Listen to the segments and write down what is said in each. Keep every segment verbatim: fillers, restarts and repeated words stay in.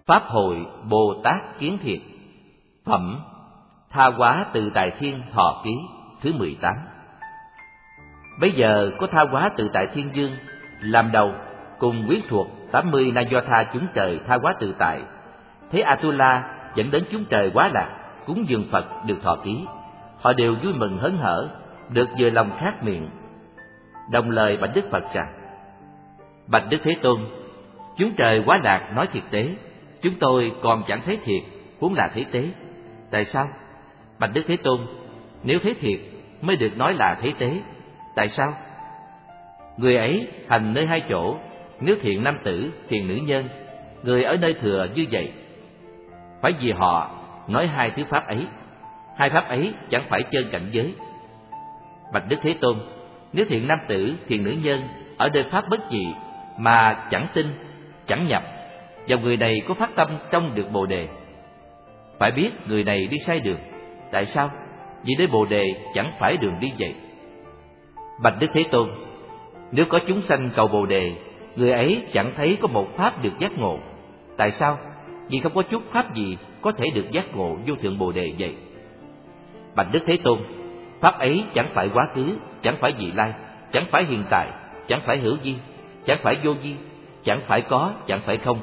Pháp hội Bồ Tát Kiến Thiệt. Phẩm Tha Hóa Tự Tại Thiên Thọ Ký thứ mười tám. Bây giờ có Tha Hóa Tự Tại Thiên Dương làm đầu, cùng quyến thuộc tám mươi Na Do Tha chúng trời tha hóa tự tại. Thấy Atula dẫn đến chúng trời Quá Lạc cúng dường Phật được thọ ký, họ đều vui mừng hớn hở, được vừa lòng khát miệng. Đồng lời bạch Đức Phật rằng: Bạch Đức Thế Tôn, chúng trời Quá Lạc nói thiệt tế, chúng tôi còn chẳng thấy thiệt, huống là thấy tế. Tại sao? Bạch Đức Thế Tôn, nếu thấy thiệt mới được nói là thấy tế. Tại sao? Người ấy hành nơi hai chỗ, nếu thiện nam tử, thiện nữ nhân, người ở nơi thừa như vậy. Phải vì họ nói hai thứ pháp ấy, hai pháp ấy chẳng phải chân cảnh giới. Bạch Đức Thế Tôn, nếu thiện nam tử, thiện nữ nhân ở nơi pháp bất dị mà chẳng tin, chẳng nhập, và người này có phát tâm trong được Bồ Đề, phải biết người này đi sai đường. Tại sao? Vì nơi Bồ Đề chẳng phải đường đi vậy. Bạch Đức Thế Tôn, nếu có chúng sanh cầu Bồ Đề, người ấy chẳng thấy có một pháp được giác ngộ. Tại sao? Vì không có chút pháp gì có thể được giác ngộ vô thượng Bồ Đề vậy. Bạch Đức Thế Tôn, pháp ấy chẳng phải quá khứ, chẳng phải vị lai, chẳng phải hiện tại, chẳng phải hữu vi, chẳng phải vô vi, chẳng phải có, chẳng phải không,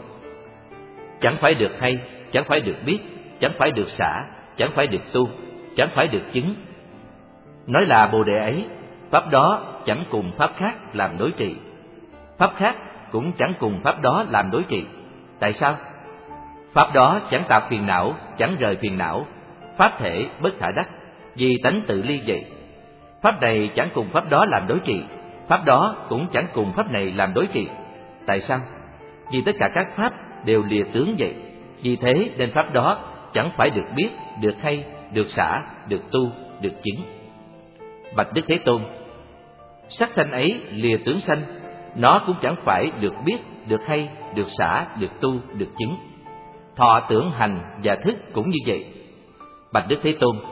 chẳng phải được hay, chẳng phải được biết, chẳng phải được xả, chẳng phải được tu, chẳng phải được chứng. Nói là Bồ Đề ấy, pháp đó chẳng cùng pháp khác làm đối trị, pháp khác cũng chẳng cùng pháp đó làm đối trị. Tại sao? Pháp đó chẳng tạo phiền não, chẳng rời phiền não, pháp thể bất khả đắc, vì tánh tự ly vậy. Pháp này chẳng cùng pháp đó làm đối trị, pháp đó cũng chẳng cùng pháp này làm đối trị. Tại sao? Vì tất cả các pháp đều lìa tướng vậy. Vì thế nên pháp đó chẳng phải được biết, được hay, được xả, được tu, được chứng. Bạch Đức Thế Tôn, sắc sanh ấy lìa tướng sanh, nó cũng chẳng phải được biết, được hay, được xả, được tu, được chứng. Thọ tưởng hành và thức cũng như vậy. Bạch Đức Thế Tôn,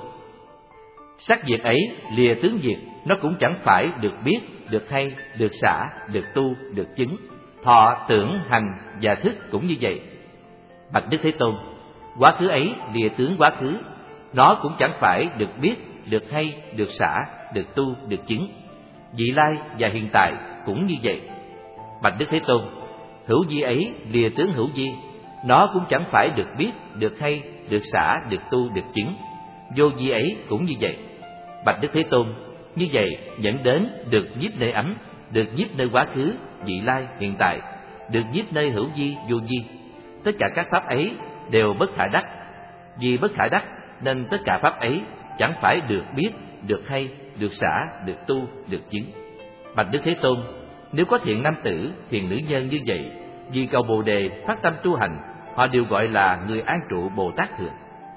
sắc diệt ấy lìa tướng diệt, nó cũng chẳng phải được biết, được hay, được xả, được tu, được chứng. Thọ tưởng hành và thức cũng như vậy. Bạch Đức Thế Tôn, quá khứ ấy lìa tướng quá khứ, nó cũng chẳng phải được biết, được hay, được xả, được tu, được chứng. Vị lai và hiện tại cũng như vậy. Bạch Đức Thế Tôn, hữu vi ấy lìa tướng hữu vi, nó cũng chẳng phải được biết, được hay, được xả, được tu, được chứng. Vô vi ấy cũng như vậy. Bạch Đức Thế Tôn, như vậy dẫn đến được nhiếp nơi ấm, được nhiếp nơi quá khứ, vị lai, hiện tại, được nhiếp nơi hữu vi, vô vi. Tất cả các pháp ấy đều bất khả đắc. Vì bất khả đắc nên tất cả pháp ấy chẳng phải được biết, được hay, được xả, được tu, được chứng. Bạch Đức Thế Tôn, nếu có thiện nam tử, thiện nữ nhân như vậy, vì cầu Bồ Đề phát tâm tu hành, họ đều gọi là người an trụ Bồ Tát Thượng.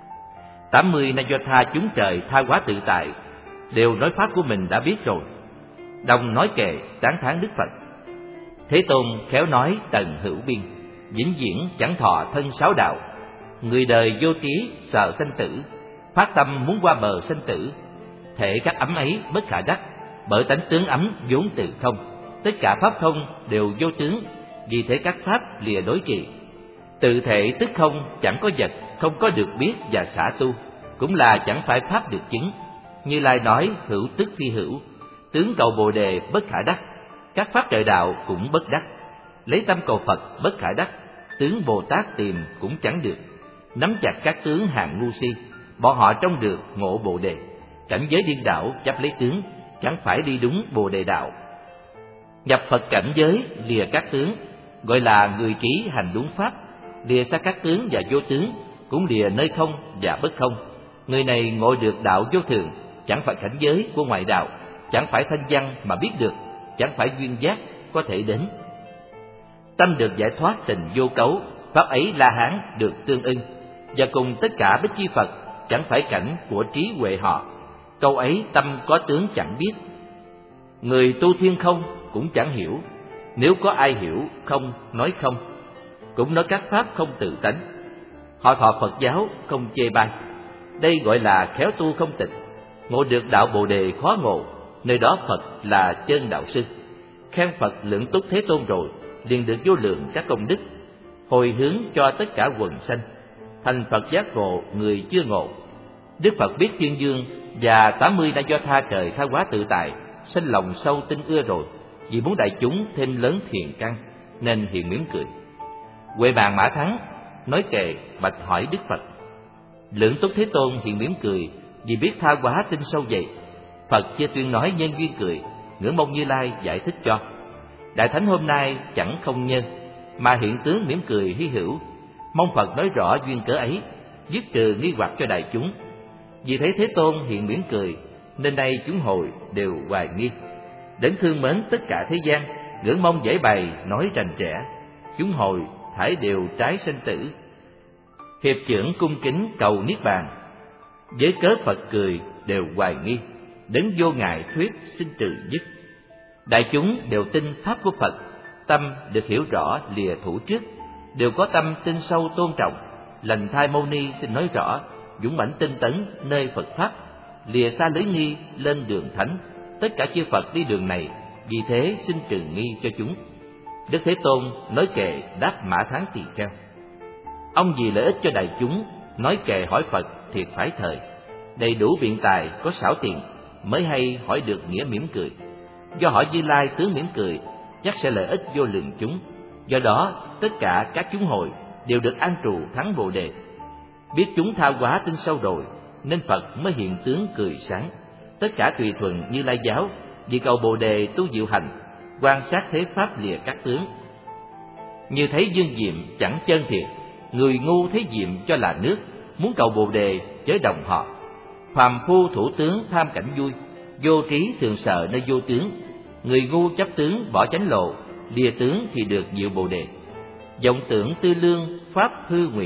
Tám mươi Na Do Tha chúng trời tha hóa tự tại đều nói pháp của mình đã biết rồi, đồng nói kệ tán thán Đức Phật. Thế Tôn khéo nói tần hữu biên, vĩnh viễn chẳng thọ thân sáu đạo. Người đời vô trí sợ sanh tử, phát tâm muốn qua bờ sanh tử. Thể các ấm ấy bất khả đắc, bởi tánh tướng ấm vốn từ không. Tất cả pháp không đều vô tướng, vì thế các pháp lìa đối trị. Tự thể tức không, chẳng có vật, không có được biết và xả tu, cũng là chẳng phải pháp được chứng. Như Lai nói hữu tức phi hữu, tướng cầu Bồ Đề bất khả đắc, các pháp trời đạo cũng bất đắc. Lấy tâm cầu Phật bất khả đắc, tướng Bồ Tát tìm cũng chẳng được. Nắm chặt các tướng hạng ngu si, bọn họ trông được ngộ Bồ Đề. Cảnh giới điên đảo chấp lấy tướng, chẳng phải đi đúng Bồ Đề đạo. Nhập Phật cảnh giới lìa các tướng, gọi là người trí hành đúng pháp. Lìa xa các tướng và vô tướng, cũng lìa nơi không và bất không. Người này ngộ được đạo vô thường, chẳng phải cảnh giới của ngoại đạo, chẳng phải thanh văn mà biết được, chẳng phải duyên giác có thể đến. Tâm được giải thoát tình vô cấu, pháp ấy La Hán được tương ưng, và cùng tất cả Bích Chi Phật chẳng phải cảnh của trí huệ họ. Câu ấy tâm có tướng chẳng biết, người tu thiên không cũng chẳng hiểu. Nếu có ai hiểu không nói không, cũng nói các pháp không tự tánh. Họ thọ Phật giáo không chê bai, đây gọi là khéo tu không tịch. Ngộ được đạo Bồ Đề khó ngộ, nơi đó Phật là chân đạo sư. Khen Phật lượng túc Thế Tôn rồi, liền được vô lượng các công đức. hồi hướng cho tất cả quần sanh, thành Phật giác ngộ người chưa ngộ. Đức Phật biết Tuyên Dương và tám mươi đã do tha trời tha hóa tự tại, sinh lòng sâu tin ưa rồi, vì muốn đại chúng thêm lớn thiền căn, nên hiện mỉm cười. Huệ Bàn Mã Thắng nói kệ bạch hỏi Đức Phật. Lưỡng Túc Thế Tôn hiện mỉm cười, vì biết tha hóa tin sâu vậy. Phật chưa tuyên nói nhân duyên cười, ngưỡng mong Như Lai giải thích cho. Đại Thánh hôm nay chẳng không nhân, mà hiện tướng mỉm cười hy hữu, mong Phật nói rõ duyên cớ ấy, dứt trừ nghi hoặc cho đại chúng. Vì thấy Thế Tôn hiện mỉm cười, nên nay chúng hồi đều hoài nghi. Đến thương mến tất cả thế gian, ngưỡng mong giải bày nói rành rẽ, chúng hồi thải đều trái sinh tử. Hiệp chưởng cung kính cầu niết bàn, với cớ Phật cười đều hoài nghi, đến vô ngại thuyết xin trừ dứt. Đại chúng đều tin pháp của Phật, tâm được hiểu rõ lìa thủ trước, đều có tâm tin sâu tôn trọng. Lành Thai Mâu Ni xin nói rõ, dũng mãnh tinh tấn nơi Phật pháp, lìa xa lưới nghi lên đường thánh. Tất cả chư Phật đi đường này, vì thế xin trừ nghi cho chúng. Đức Thế Tôn nói kệ đáp Mã Thắng tỳ kheo. Ông vì lợi ích cho đại chúng, nói kệ hỏi Phật thiệt phải thời, đầy đủ biện tài có xảo tiền, mới hay hỏi được nghĩa mỉm cười. Do hỏi Như Lai tướng mỉm cười, chắc sẽ lợi ích vô lượng chúng. Do đó tất cả các chúng hội đều được an trụ thắng Bồ Đề. Biết chúng tha hóa tin sâu rồi, nên Phật mới hiện tướng cười sáng. Tất cả tùy thuận Như Lai giáo, vì cầu Bồ Đề tu diệu hành, quan sát thế pháp lìa các tướng. Như thấy dương diệm chẳng chân thiệt, người ngu thấy diệm cho là nước, muốn cầu Bồ Đề chớ đồng họ. Phàm phu thủ tướng tham cảnh vui, vô trí thường sợ nơi vô tướng. Người ngu chấp tướng bỏ chánh lộ, lìa tướng thì được diệu Bồ Đề. Vọng tưởng tư lương pháp hư ngụy,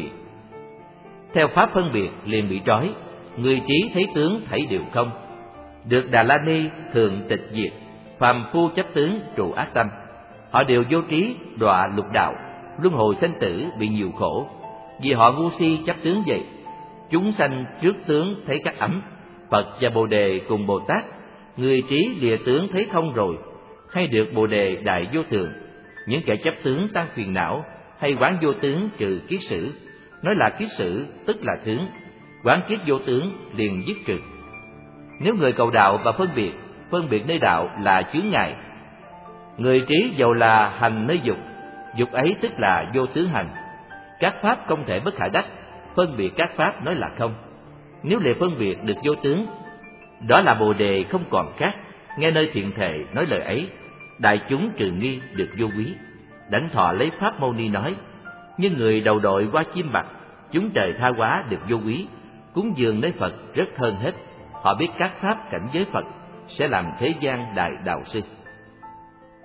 theo pháp phân biệt liền bị trói. Người trí thấy tướng thảy đều không, được Đà La Ni thường tịch diệt. Phàm phu chấp tướng trụ ác tâm, họ đều vô trí đọa lục đạo, luân hồi sinh tử bị nhiều khổ. Vì họ ngu si chấp tướng vậy. Chúng sanh trước tướng thấy các ấm, Phật và Bồ Đề cùng Bồ Tát. Người trí lìa tướng thấy thông rồi, hay được Bồ Đề đại vô thường. Những kẻ chấp tướng tan phiền não, hay quán vô tướng trừ kiết sử. Nói là kiết sử tức là tướng, quán kiết vô tướng liền dứt trừ. Nếu người cầu đạo và phân biệt, phân biệt nơi đạo là chướng ngại. Người trí dầu là hành nơi dục, dục ấy tức là vô tướng hành. Các pháp không thể bất khả đắc, phân biệt các pháp nói là không. Nếu lìa phân biệt được vô tướng, đó là Bồ Đề không còn khác. Nghe nơi thiện thệ nói lời ấy, đại chúng trừ nghi được vô quý. Đảnh thọ lấy pháp Mâu Ni nói, nhưng người đầu đội qua chim bạc, chúng trời tha hóa được vô quý. Cúng dường nơi Phật rất hơn hết. Họ biết các pháp cảnh giới Phật sẽ làm thế gian đại đạo sư.